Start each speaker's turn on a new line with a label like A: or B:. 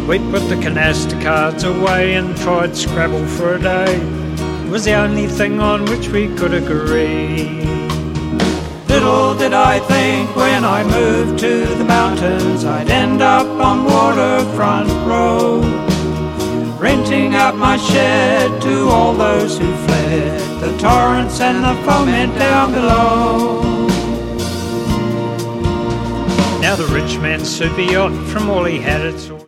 A: We put the canasta cards away and tried Scrabble for a day. It was the only thing on which we could agree. Little did I think when I moved to the mountains I'd end up on Waterfront Road, renting out my shed to all those who fled the torrents and the foment down below. Now the rich man's super yacht, from all he had it's all